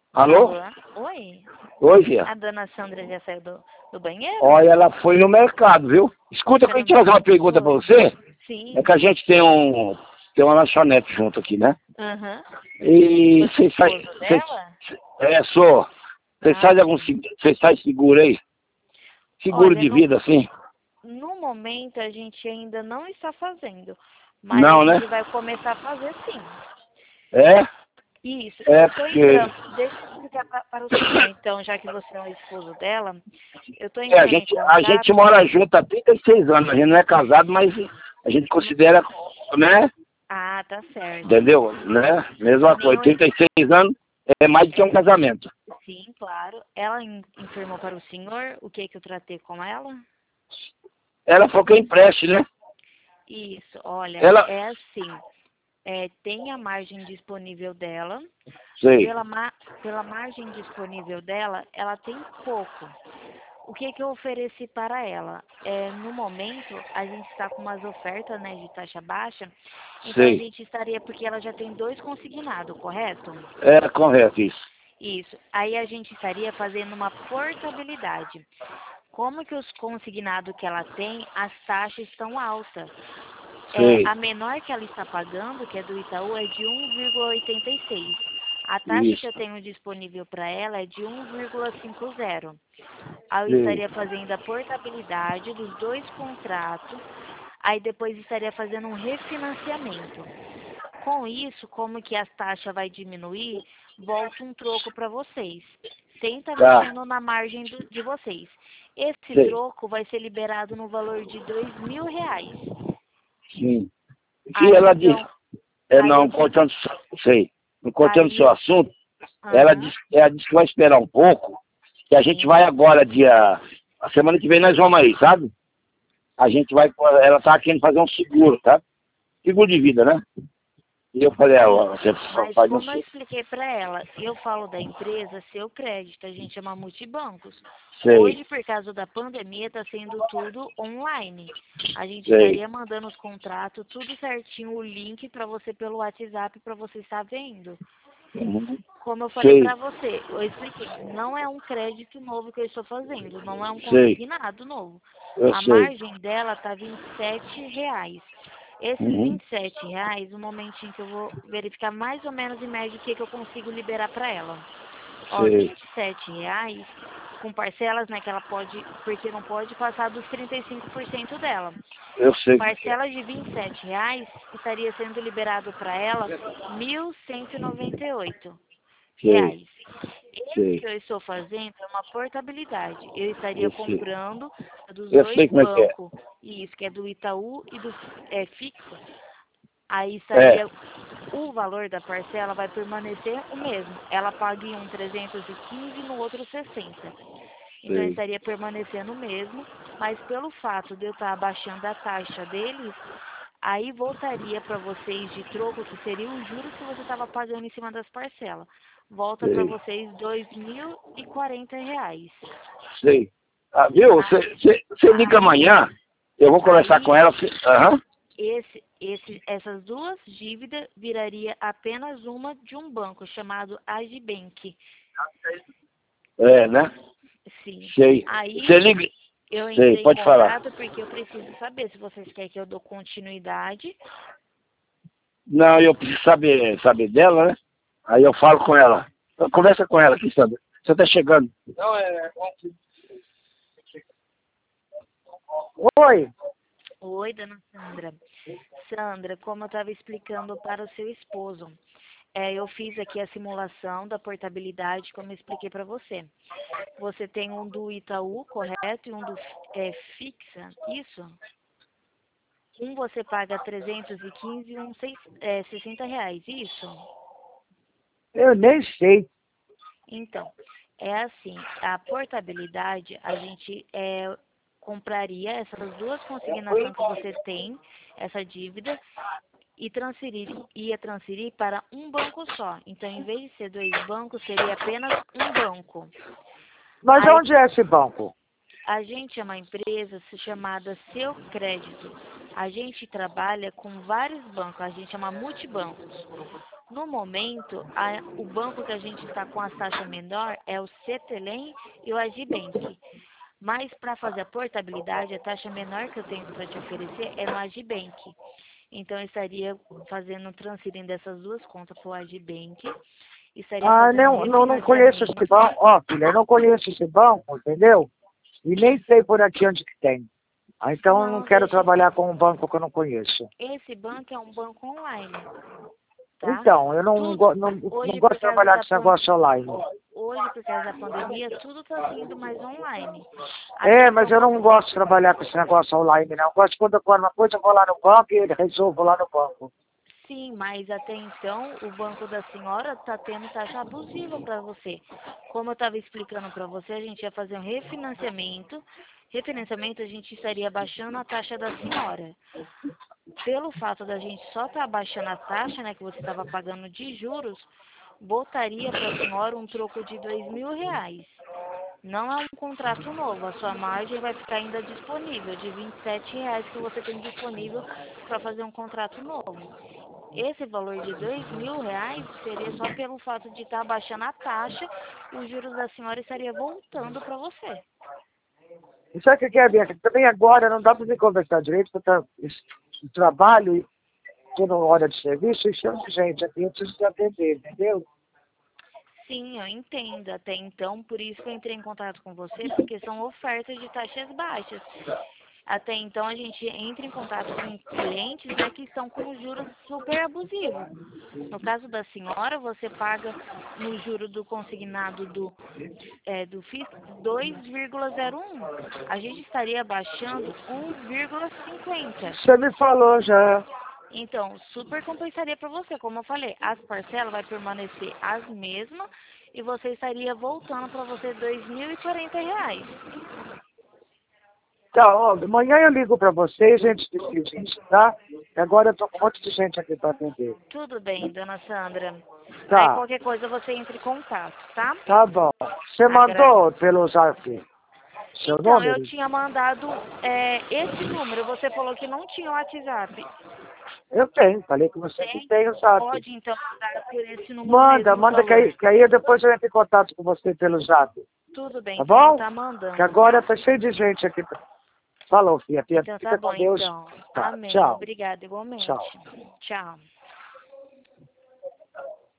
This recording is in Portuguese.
Alô? Alô? Oi? Oi, Fia. A dona Sandra já saiu do banheiro? Olha, ela foi no mercado, viu? Escuta, eu quero te fazer uma pergunta pra você. Sim. É que a gente tem uma lanchonete junto aqui, né? Aham. E Você é vocês fazem... esposo dela? Sou. Vocês Ah, fazem algum... sim. Vocês fazem seguro aí? Seguro Olha, de vida, assim? no momento a gente ainda não está fazendo, mas a Não, né? gente vai começar a fazer sim. É? Isso, É eu estou porque... entrando, deixa eu explicar para o senhor, então, já que você é o esposo dela, eu estou entrando em A gente contato, mora junto há 36 anos. A gente não é casado, mas a gente considera, né? ah, tá certo, Entendeu? Né? Mesma coisa. nenhum, 36 anos é mais do que um é, casamento. sim, claro, ela informou para o senhor o que eu tratei com ela? Ela falou que é empréstimo, né? Isso, olha, Ela... é assim, tem a margem disponível dela, Sei. pela margem disponível dela, ela tem pouco. O que eu ofereci para ela? No momento, a gente está com umas ofertas, né, de taxa baixa, então a Sei. gente estaria, porque ela já tem 2 consignados, correto? É correto isso. Isso. Aí a gente estaria fazendo uma portabilidade. Como que os consignados que ela tem, as taxas estão altas. Sei. A menor que ela está pagando, que é do Itaú, é de 1,86. A taxa que Isso. eu tenho disponível para ela é de 1,50. Aí eu Sei. estaria fazendo a portabilidade dos 2 contratos, aí depois estaria fazendo um refinanciamento. Com isso, como que a taxa vai diminuir, volta um troco para vocês, sem estar Tá. mexendo na margem de vocês. Esse Sei. troco vai ser liberado no valor de R$ 2.000. Sim. E Aí ela disse... então, aí a Não, gente, cortando... Sei. Não cortando seu aí, assunto, aham, ela disse que vai esperar um pouco, que a gente vai sim, agora, a semana que vem nós vamos aí, sabe? A gente vai... Ela tá querendo fazer um seguro, tá? Seguro de vida, né? E eu falei, sim. você Mas faz um como eu seguro. expliquei para ela, eu falo da empresa Seu Crédito, a gente chama Multibancos. Sei, Hoje, por causa da pandemia, está sendo tudo online. A gente sei. estaria mandando os contratos, tudo certinho, o link para você pelo WhatsApp, para você estar vendo. Uhum. Como eu falei Sei, para você, eu expliquei, não é um crédito novo que eu estou fazendo, não é um sei. consignado novo. Eu A sei. margem dela está R$ 27. Esses Uhum. R$ 27, um momentinho que eu vou verificar mais ou menos em média o que eu consigo liberar para ela. Ó, Sei. R$ 27, com parcelas, né, que ela pode, porque não pode passar dos 35% dela. Eu sei como é que é. Parcelas de R$ 27 estaria sendo liberado para ela R$ 1.198. Sei, Esse sei. que eu estou fazendo é uma portabilidade. Eu estaria Eu sei. comprando dos Eu 2 sei como é que é. bancos, isso que é do Itaú e do fixo. Aí É, estaria o valor da parcela vai permanecer o mesmo. Ela paga em um 315 e no outro 60. Então sei. estaria permanecendo o mesmo, mas pelo fato de eu estar abaixando a taxa deles, aí voltaria para vocês de troco, que seria os juros que você estava pagando em cima das parcelas. Volta para Sei. vocês R$ 2.040. Sei. Ah, viu? A- Você liga Aí, amanhã, eu vou conversar com aí ela. Aham. essas duas dívidas viraria apenas uma de um banco chamado Agibank. É, né? Sim. Sei. Você Aí liga. eu Sei, entrei em pode falar. contato porque eu preciso saber se vocês querem que eu dou continuidade. Não, eu preciso saber dela, né? Aí eu falo com ela. Conversa com ela aqui, Sandra. Você tá chegando. Oi. Oi, dona Sandra. Sandra, como eu estava explicando para o seu esposo, eu fiz aqui a simulação da portabilidade, como eu expliquei para você. Você tem um do Itaú, correto? E um do Fixa, isso? Um você paga 315 e um R$ 60, isso? Eu nem sei. Então, é assim, a portabilidade, a gente compraria essas duas consignações que você tem, essa dívida, e ia transferir para um banco só. Então, em vez de ser 2 bancos, seria apenas um banco. Mas Aí, onde é esse banco? a gente é uma empresa chamada Seu Crédito. A gente trabalha com vários bancos, a gente chama multibancos. No momento, o banco que a gente está com a taxa menor é o Cetelem e o Agibank. Mas para fazer a portabilidade, a taxa menor que eu tenho para te oferecer é no Agibank. Então, eu estaria transferindo essas duas contas para o Agibank. Estaria fazendo Não conheço esse banco. Ó, filha, eu não conheço esse banco, entendeu? E nem sei por aqui onde que tem. Então, eu não quero trabalhar com um banco que eu não conheço. Esse banco é um banco online. Tá? Então, eu não gosto de trabalhar com esse negócio online. Hoje, por causa da pandemia, tudo está sendo mais online. Mas eu não gosto de trabalhar com esse negócio online, não. Eu gosto de quando eu quero uma coisa, eu vou lá no banco e resolvo lá no banco. Sim, mas até então o banco da senhora está tendo taxa abusiva para você. Como eu estava explicando para você, a gente ia fazer um refinanciamento. Refinanciamento, a gente estaria baixando a taxa da senhora. Pelo fato da gente só estar baixando a taxa, né, que você estava pagando de juros, botaria para a senhora um troco de R$ 2.000. Não é um contrato novo, a sua margem vai ficar ainda disponível, de R$ 27 que você tem disponível para fazer um contrato novo. Esse valor de R$ 2.000 seria só pelo fato de estar baixando a taxa, os juros da senhora estaria voltando para você. E sabe o que é, Bianca? Também agora não dá para me conversar direito, porque eu trabalho e toda hora de serviço e chamo de gente aqui, eu preciso te atender, entendeu? Sim, eu entendo. Até então, por isso que eu entrei em contato com você, porque são ofertas de taxas baixas. Até então, a gente entra em contato com clientes, né, que estão com juros super abusivos. No caso da senhora, você paga no juro do consignado do FIS 2,01. A gente estaria baixando 1,50. Você me falou já. Então, super compensaria para você. Como eu falei, as parcelas vai permanecer as mesmas e você estaria voltando para você R$ 2.040. Tá, ó, amanhã eu ligo pra vocês, gente decide isso, tá? Agora eu tô com um monte de gente aqui pra atender. Tudo bem, dona Sandra. Tá. Aí qualquer coisa você entra em contato, tá? Tá bom. Você mandou pelo zap seu então, número? eu tinha mandado esse número. Você falou que não tinha o WhatsApp. Eu tenho, falei que você que tem o zap. Pode, então, mandar por esse número Manda, mesmo, manda que aí depois eu entro em contato com você pelo zap. Tudo bem, Tá então bom? tá mandando. Que agora tá cheio de gente aqui. Falou, filha. Então tá Fica bom, com Deus. então. Tá, Amém. tchau. Obrigada, igualmente. Tchau. Tchau.